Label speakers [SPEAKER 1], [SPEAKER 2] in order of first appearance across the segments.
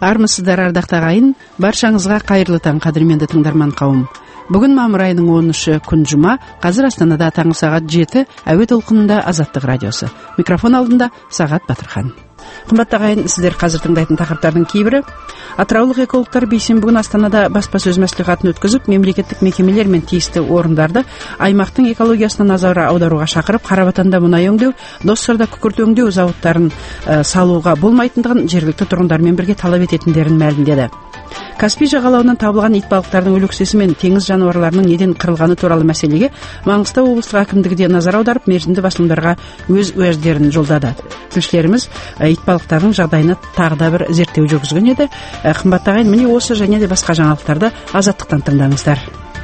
[SPEAKER 1] Армысыздар, ардактуу агайын, баршаңызга кайырлы таң, кадырменди тыңдарман кауым. Бүгүн мамыр айынын 10-шы күн жума, азыр Астанада таңғы саат 7 әуе толкунунда Азаттык радиосу. Микрофон алдында Сагат Батырхан. Кымбаттуу агайын, сиздер азыр тыңдайтын тақырыптардын кейбири: атыраулык экологдор бейсенбі күнү Астанада баспасөз маслихатын өткөзүп, мемлекеттик мекемелер мен тийиштүү орундарды аймактын экологиясына назар аударууга чакырып, Карабатанда мунай өңдөө, Доссордо күкүрт өңдөө заводдарын салууга болмайтындыгын жергиликтүү тургундар менен бирге талап этетиндерин маалимдеди. Каспий жагалауынан табылган ит балыктардын өлүксөсү менен теңиз жаныбарларынын неден кырылганы тууралуу маселеге Маңғыстау облустук акимдиги де назар аударып, мерзимдүү басылымдарга өз уаждерин жолдады. Тилчилерimiz ит балыктардын жагдайына тагы да бир зерттөө жүргүзгөн эди. Кымбаттуу агайын, міне осы және де башка жаңалыктарды Азаттыктан тыңдаңыздар.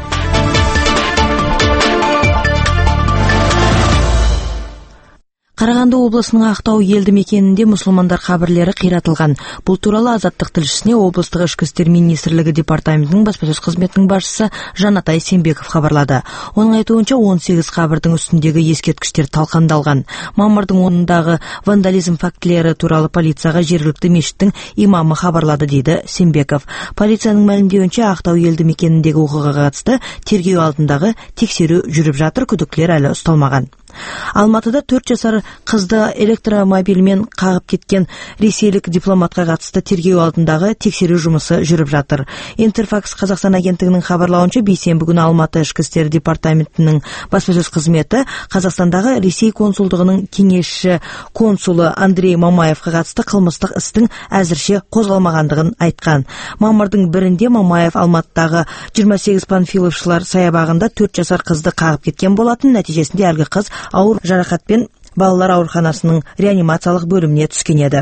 [SPEAKER 2] Караганды облусунун Актау элди мекенинде мусулмандар кабирлери кыйратылган. Бул тууралуу Азаттык тилчисине облустук ички иштер министрлиги департаментинин баспасөз кызметинин башчысы Жанатай Сембеков кабарлады. Онун айтуунча 18 кабирдин үстүндөгү эскерткичтер талкандалган. Мамырдын 10-дагы вандализм фактилери тууралуу полицияга жергиликтүү мешіттин имамы кабарлады, дейди Сембеков. Полициянын маалимдеуинче, Актау элди мекениндеги окуяга катысты тергөө алдындагы текшерүү жүрүп жатыр, күдүктүүлөр әлі ұсталмаған. Алматыда 4 жасар кызды электромобиль менен кагып кеткен ресейлик дипломатка катысты тергөө алдындагы текшерүү жумушу жүрүп жатыр. Интерфакс Казакстан агенттигинин кабарлауынча, бейсенбі күнү Алматы ички иштер департаментинин баспасөз кызмети Казакстандагы Ресей консулдугунун кеңешчи консулу Андрей Мамаевга катысты кылмыштык истин азырче козголмагандыгын айткан. Мамырдын 1-inde Мамаев Алматыдагы 28 Панфиловшылар саябагында 4 жасар кызды кагып кеткен болатын. Нәтижесинде алгы кыз ауыр жаракатпен балалар ауруханасынын реанимациялык бөлүмүнө түшкөн эди.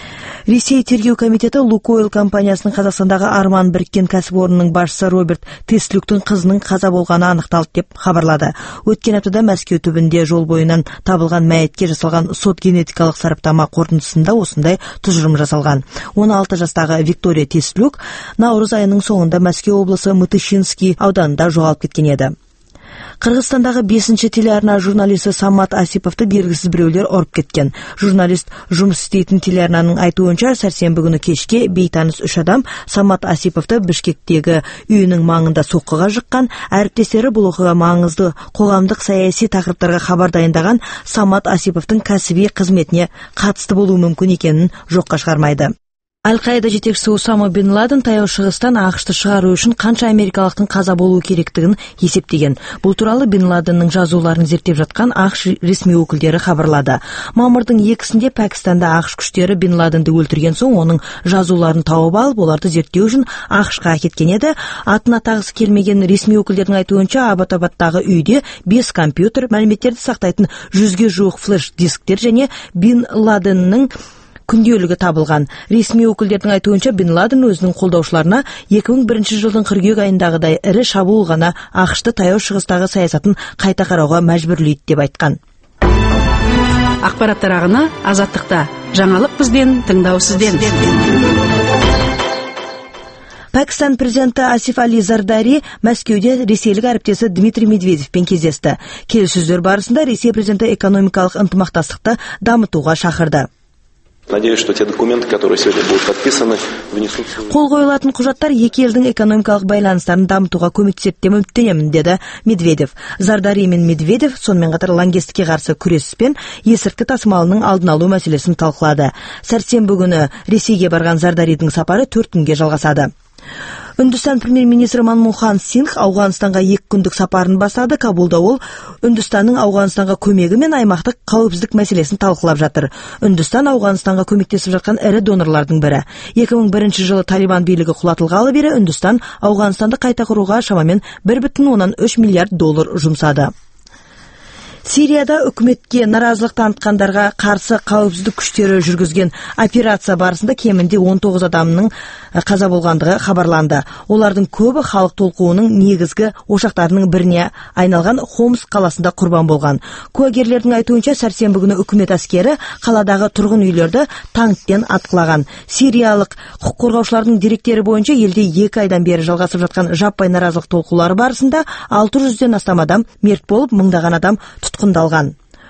[SPEAKER 2] Ресей тергөө комитети Лукойл компаниясынын Казакстандагы Арман бириккен кәсіпорнунун башчысы Роберт Теслюктун кызынын каза болгону аныкталды деп кабарлады. Өткөн аптада Мәскеу түбүндө жол боюнан табылган маекке жасалган сот генетикалык сараптама корутундусунда осундай тужурум жасалган. 16 жастагы Виктория Теслюк наурыз айынын соңунда Мәскеу облусу Мытышинский ауданында жоголуп кеткен эди. Кыргызстандагы 5-чи телеарна журналисти Самат Асиповду белгисиз бирөөлөр оруп кеткен. Журналист жумуш иштейтин телеарнанын айтуунча, сәрсенбі күнү кечке бейтаныс 3 адам Самат Асиповду Бишкектеги үйүнүн маңында соккуга жыккан. Әріптестері бул окуга маңызды коомдук саясий такырыптарга кабар дайындаган Самат Асиповдун кәсибий кызметине катысты болуу мүмкүн экенин жокко чыгармайды. Аль-Каида жетекчиси Усама бин Ладен Таяу Чыгыстан АКШты чыгаруу үчүн канча америкалыктын каза болуу керектигин эсептеген. Бул тууралуу бин Ладеннин жазууларын зерттеп жаткан АКШ ресми өкүлдөрү кабарлады. Мамырдын 2-синде Пакистанда АКШ күчтөрү бин Ладенди өлтүргөн соң онун жазууларын табып алып, аларды зерттөө үчүн АКШка кеткен эди. Атын атагысы келмеген ресми өкүлдөрдүн айтуунча, Абатабаддагы үйдө 5 компьютер, маалиметтерди сактайтын 100ге жуuk флеш дисктер және бин Ладеннин күндөлүгү табылган. Ресми өкүлдөрдүн айтуунча, бин Ладен өзүнүн колдоочуларына 2001 жылдын кыргүйөк айындагыдай ири шабуул гана АКШты Таяу Чыгыстагы саясатын кайта кароого мажбүрлөйт деп айткан.
[SPEAKER 1] Акпараттар агыны Азаттыкта. Жаңалык бизден, тыңдоо сизден.
[SPEAKER 2] Пакистан президенти Асиф Али Зардари Мәскеуде ресейлик әріптесі Дмитрий Медведевпен кездесті. Келіссөздөр барысында Ресей президенти экономикалык ынтымактастыкты дамытууга чакырды.
[SPEAKER 3] Надеюсь, что те документы, которые сегодня будут подписаны, внесут...
[SPEAKER 2] Кол коюлатын кужаттар эки элдин экономикалык байланыштарын дамытууга көмөктөшөт деп үмүттөнөмүн, деди Медведев. Зардари менен Медведев сонун катар лаңкестикке каршы күрөш пен эсиртки тасымалынын алдын алуу маселесин талкуулады. Сәрсенбі күнү Ресейге барган Зардаридин сапары 4 күнгө жалгасады. Үндістан премьер-министрі Манмохан Сингх Ауғанстанға 2 күндік сапарын бастады. Кабулда ол Үндістанның Ауғанстанға көмегі мен аймақтық қауіпсіздік мәселесін талқылап жатыр. Үндістан Ауғанстанға көмектесіп жатқан ірі донорлардың бірі. 2001 жылы Талибан бийлиги кулатылгалы бери Үндістан Ауғанстанды кайта курууга шамамен $1,3 миллиард жумсады. Сирияда өкмөткө наразылык танытқандарга каршы кауіпсіздік күчтөрү жүргүзгөн операция барысында кеминде 19 адамның каза болгондугу кабарланды. Олардын көбү халык толкуунун негизги ошактарынын бирине айналган Хомс каласында курбан болгон. Куагерлердин айтуунча, сәрсенбі күнү өкмөт аскери каладагы тургун үйлөрдү танктен аткылаган. Сириялык укук коргоочулардын деректери боюнча элде 2 айдан бери жалгасып жаткан жаппай наразылык толкуулары барысында 600ден астам адам мерт болуп, мыңдаган адам туткундалган.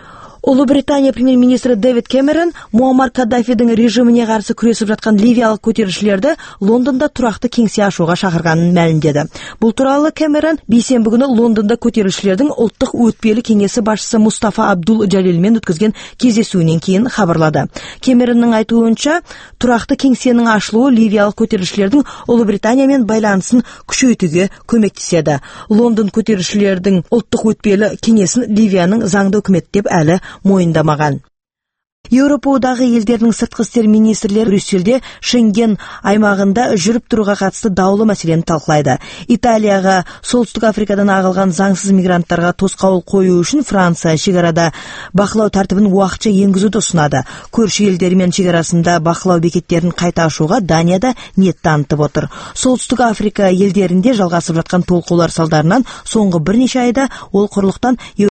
[SPEAKER 2] Ұлыбритания премьер-министрі Дэвид Кэмерон Муаммар Каддафидің режиміне қарсы күресіп жатқан ливиялық көтерілісшілерді Лондонда тұрақты кеңсе ашуға шақырғанын мәлімдеді. Бұл туралы Кэмерон бейсенбі күні Лондонда көтерілісшілердің ұлттық өтпелі кеңесі басшысы Мустафа Абдул Джалилмен өткізген кездесуінен кейін хабарлады. Кэмеронның айтуынша, тұрақты кеңсенің ашылуы ливиялық көтерілісшілердің Ұлыбританиямен байланысын күшейтуге көмектеседі. Лондон көтерілісшілердің ұлттық өтпелі кеңесін Ливияның заңды үкімет деп әлі мойындамаған. Еуропа одағы елдерінің сыртқы істер министрлері Брюссельде Шенген аймағында жүріп тұруға қатысты даулы мәселені талқылайды. Италияға солтүстік Африкадан ағылған заңсыз мигранттарға тосқауыл қою үшін Франция шекарада бақылау тәртібін уақытша енгізуді ұсынады. Көрші елдермен шекарасында бақылау бекеттерін қайта ашуға Дания да ниет танытып отыр. Солтүстік Африка елдерінде жалғасып жатқан толқулар салдарынан соңғы бірнеше айда ол құрлықтан